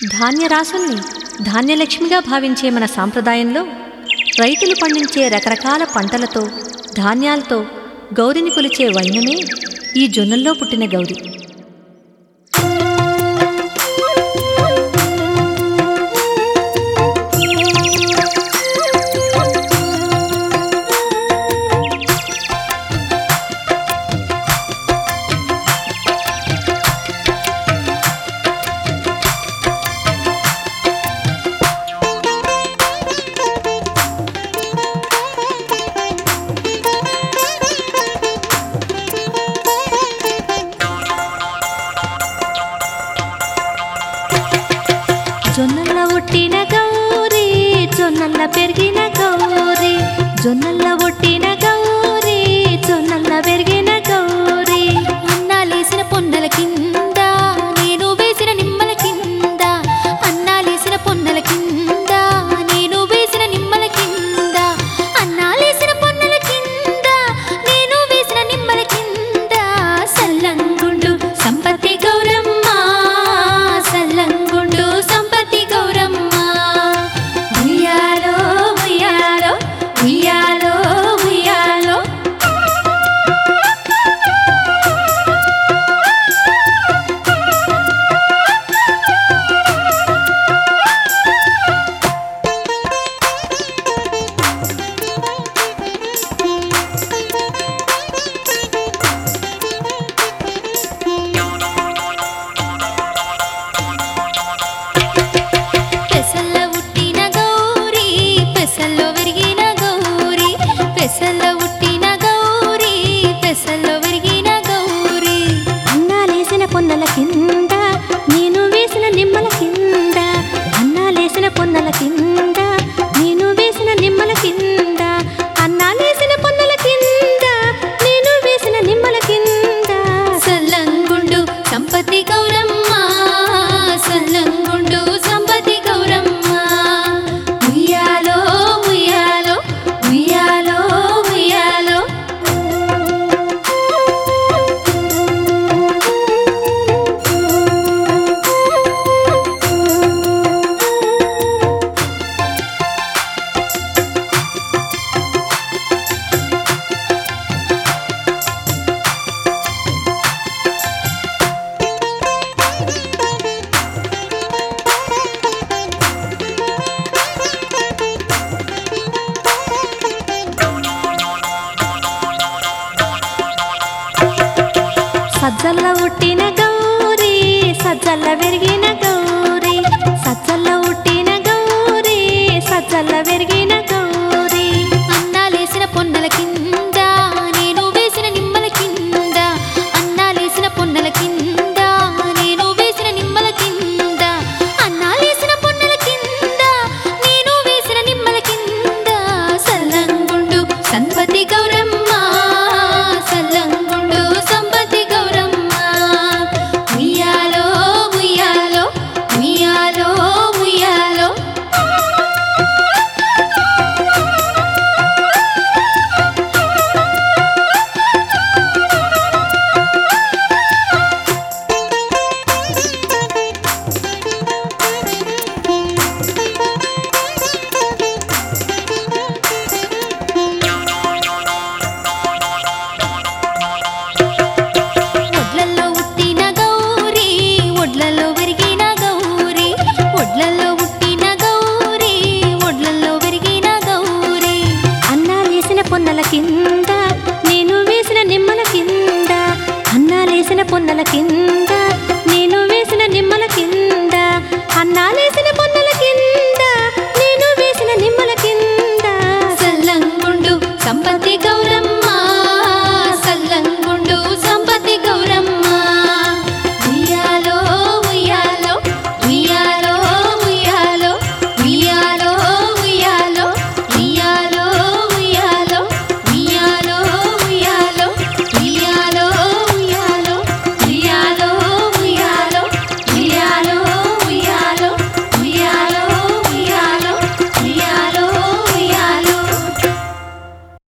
ధాన్యరాశుల్ని ధాన్యలక్ష్మిగా భావించే మన సాంప్రదాయంలో రైతులు పండించే రకరకాల పంటలతో ధాన్యాలతో గౌరిని కొలిచే వైనమే ఈ జొన్నల్లో పుట్టిన గౌరి. జొన్నల్ల పుట్టిన గౌరి జొన్నల్ల పెరిగిన గౌరి, జొన్నల్ల పుట్టిన గౌరి జొన్నల్ల పెరిగిన గౌరి. అన్నాలేసిన పొన్నల కింద నేను వేసిన నిమ్మల కింద, అన్నాలేసిన పొన్నల కింద నేను వేసిన నిమ్మల కింద, అన్నాలేసిన పొన్నల కింద నేను వేసిన నిమ్మల కింద. సల్లంగుండు సంపత్తి గౌరమ్మ, సల్లంగుండు సంపత్తి గౌరమ్మ. ఉయ్యాలో ఉయ్యాలో ఉయ్యాలో ఉయ్యాలో. పెసల్ల ఉట్టిన గౌరి పెసల్లో విరిగిన గౌరి, పెసల్లో ఉట్టిన గౌరి పెసల్లో విరిగిన గౌరి. అన్నాలేసిన పొన్నల కింద నేను వేసిన నిమ్మల కింద, అన్నాలేసిన పొన్నల కింద నేను వేసిన నిమ్మల కింద, అన్నాలేసిన పొన్నల కింద నేను వేసిన నిమ్మల కింద. సల్లంగుండు సంపత్తి గౌరమ్మ, సల్లంగుండు సంపత్తి గౌరమ్మ. ఉయ్యాలో ఉయ్యాలో ఉయ్యాలో ఉయ్యాలో. సజ్జల్ల పుట్టిన గౌరి సజ్జల్ల పెరిగిన గౌరి, సజ్జల్ల పుట్టిన గౌరి సజ్జల్ల పెరిగిన గౌరి. అన్నాలేసిన పొన్నల కింద నేను వేసిన నిమ్మల కింద, అన్నాలేసిన పొన్నల కింద నేను వేసిన నిమ్మల కింద, అన్నాలేసిన పొన్నల కింద నేను వేసిన నిమ్మల కింద. సల్లంగుండు సంపత్తి గౌరమ్మ, సల్లంగుండు సంపత్తి గౌరమ్మ. ఉయ్యాలో ఉయ్యాలో ఉయ్యాలో ఉయ్యాలో. ఒడ్లల్లో ఉట్టిన గౌరి ఒడ్లల్లో విరిగిన గౌరి, ఒడ్లల్లో ఉట్టిన గౌరి ఒడ్లల్లో విరిగిన గౌరి. అన్నాలేసిన పొన్నల కింద నేను వేసిన నిమ్మల కింద, అన్నాలేసిన పొన్నల కింద